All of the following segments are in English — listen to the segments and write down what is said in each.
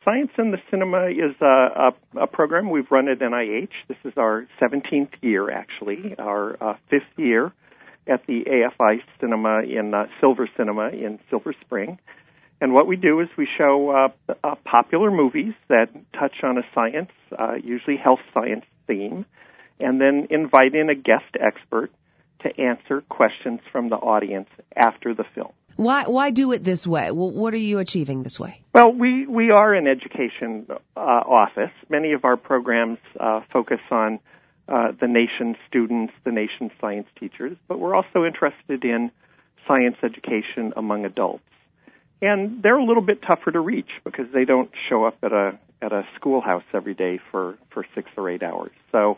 Science in the Cinema is a program we've run at NIH. This is our 17th year, actually, our 5th year at the AFI Cinema in Silver Cinema in Silver Spring. And what we do is we show popular movies that touch on a science, usually health science theme, and then invite in a guest expert to answer questions from the audience after the film. Why do it this way? What are you achieving this way? Well, we are an education office. Many of our programs focus on the nation's students, the nation's science teachers, but we're also interested in science education among adults. And they're a little bit tougher to reach because they don't show up at a schoolhouse every day for 6 or 8 hours. So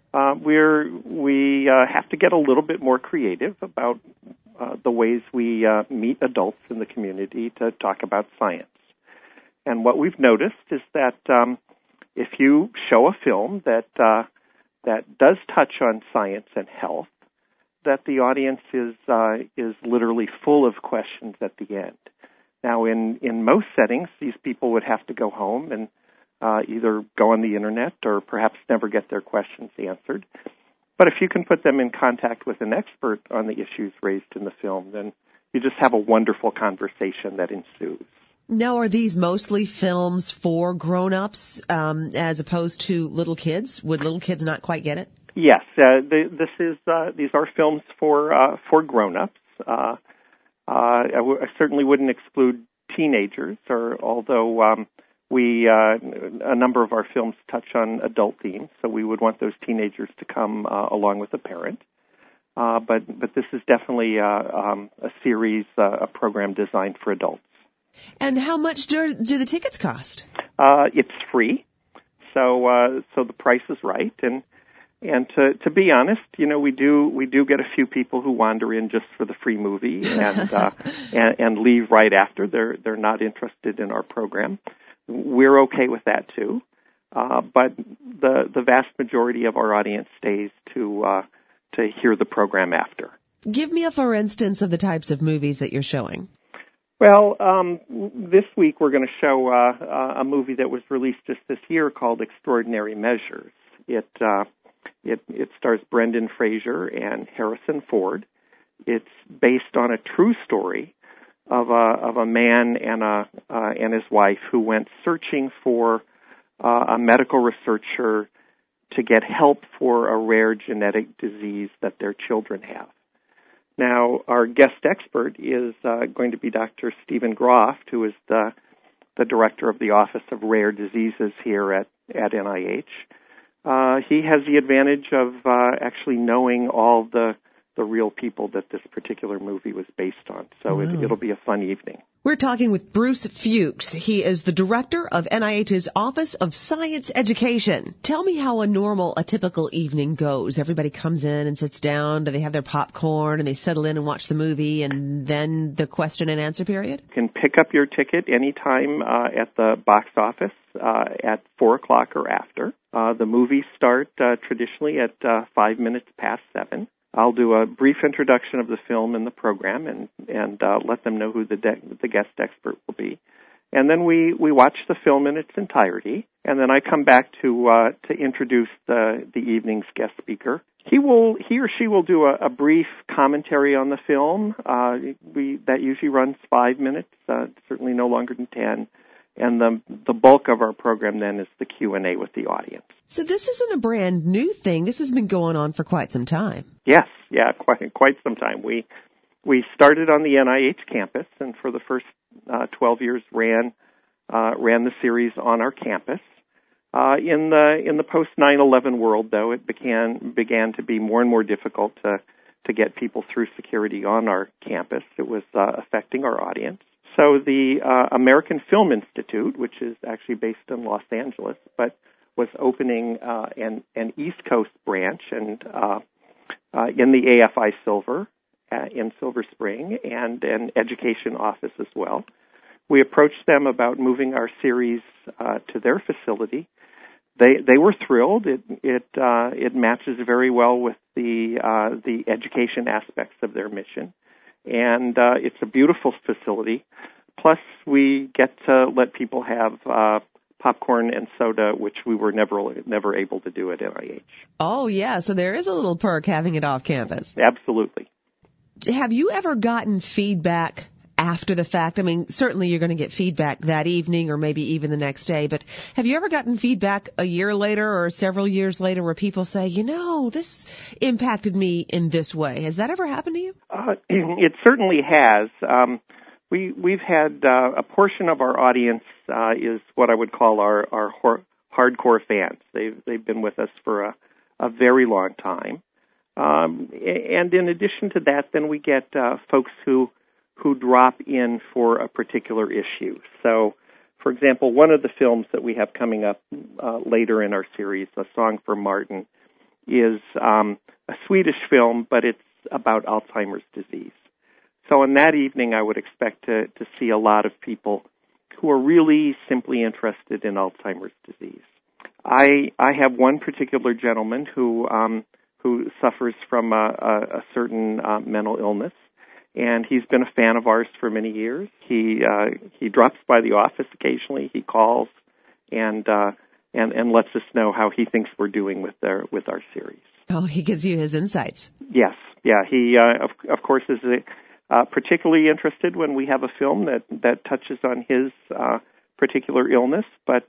we have to get a little bit more creative about the ways we meet adults in the community to talk about science. And what we've noticed is that if you show a film that does touch on science and health, that the audience is literally full of questions at the end. Now, in most settings, these people would have to go home and either go on the internet or perhaps never get their questions answered. But if you can put them in contact with an expert on the issues raised in the film, then you just have a wonderful conversation that ensues. Now, are these mostly films for grown-ups as opposed to little kids? Would little kids not quite get it? Yes, these are films for grown-ups. I certainly wouldn't exclude teenagers, although a number of our films touch on adult themes, so we would want those teenagers to come along with a parent. But this is definitely a series, a program designed for adults. And how much do the tickets cost? It's free, so the price is right. And to be honest, we do get a few people who wander in just for the free movie and leave right after. They're not interested in our program. We're okay with that too, but the vast majority of our audience stays to hear the program after. Give me a for instance of the types of movies that you're showing. Well, this week we're going to show a movie that was released just this year called Extraordinary Measures. It stars Brendan Fraser and Harrison Ford. It's based on a true story of a man and his wife who went searching for a medical researcher to get help for a rare genetic disease that their children have. Now, our guest expert is going to be Dr. Stephen Groft, who is the director of the Office of Rare Diseases here at NIH. He has the advantage of actually knowing all the real people that this particular movie was based on. So it'll be a fun evening. We're talking with Bruce Fuchs. He is the director of NIH's Office of Science Education. Tell me how a typical evening goes. Everybody comes in and sits down. Do they have their popcorn and they settle in and watch the movie and then the question and answer period? You can pick up your ticket anytime at the box office at 4 o'clock or after. The movies start traditionally at 5 minutes past 7. I'll do a brief introduction of the film and the program and let them know who the guest expert will be. And then we watch the film in its entirety, and then I come back to introduce the evening's guest speaker. He or she will do a brief commentary on the film. That usually runs 5 minutes, certainly no longer than 10. And the bulk of our program then is the Q&A with the audience. So this isn't a brand new thing. This has been going on for quite some time. Yes, quite some time. We started on the NIH campus, and for the first 12 years ran the series on our campus. In the post 9/11 world, though, it began to be more and more difficult to get people through security on our campus. It was affecting our audience. So the American Film Institute, which is actually based in Los Angeles, but was opening an East Coast branch and in the AFI Silver in Silver Spring and an education office as well. We approached them about moving our series to their facility. They were thrilled. It matches very well with the education aspects of their mission, and it's a beautiful facility. Plus, we get to let people have popcorn and soda, which we were never able to do at NIH. Oh, yeah, so there is a little perk having it off campus. Absolutely. Have you ever gotten feedback after the fact? I mean, certainly you're going to get feedback that evening or maybe even the next day, but have you ever gotten feedback a year later or several years later where people say, this impacted me in this way? Has that ever happened to you? It certainly has. We've had a portion of our audience is what I would call our hardcore fans. They've been with us for a very long time. And in addition to that, then we get folks who drop in for a particular issue. So, for example, one of the films that we have coming up later in our series, A Song for Martin, is a Swedish film, but it's about Alzheimer's disease. So on that evening, I would expect to see a lot of people who are really simply interested in Alzheimer's disease. I have one particular gentleman who suffers from a certain mental illness, and he's been a fan of ours for many years. He drops by the office occasionally. He calls and lets us know how he thinks we're doing with our series. Oh, he gives you his insights. Yes, yeah. He of course is particularly interested when we have a film that touches on his particular illness, but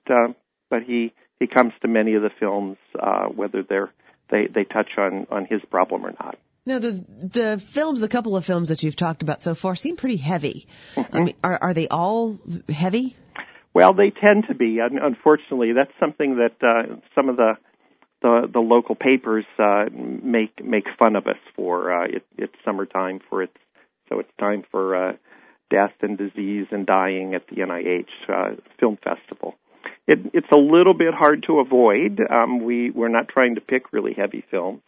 he comes to many of the films whether they touch on his problem or not. Now, the couple of films that you've talked about so far seem pretty heavy. Mm-hmm. I mean, are they all heavy? Well, they tend to be. Unfortunately, that's something that some of the local papers make fun of us for. It's summertime so it's time for death and disease and dying at the NIH Film Festival. It's a little bit hard to avoid. We're not trying to pick really heavy films,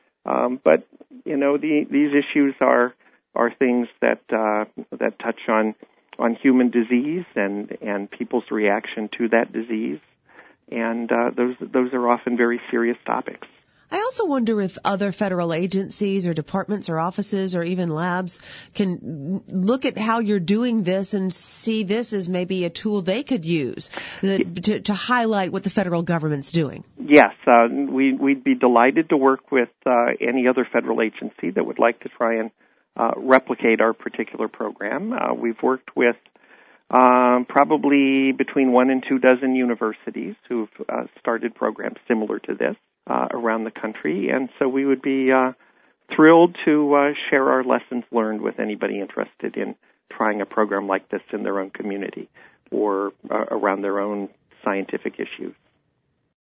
but these issues are things that touch on human disease and people's reaction to that disease, and those are often very serious topics. I also wonder if other federal agencies or departments or offices or even labs can look at how you're doing this and see this as maybe a tool they could use to highlight what the federal government's doing. Yes, we'd be delighted to work with any other federal agency that would like to try and replicate our particular program. We've worked with probably between 1 and 2 dozen universities who've started programs similar to this around the country, and so we would be thrilled to share our lessons learned with anybody interested in trying a program like this in their own community or around their own scientific issues.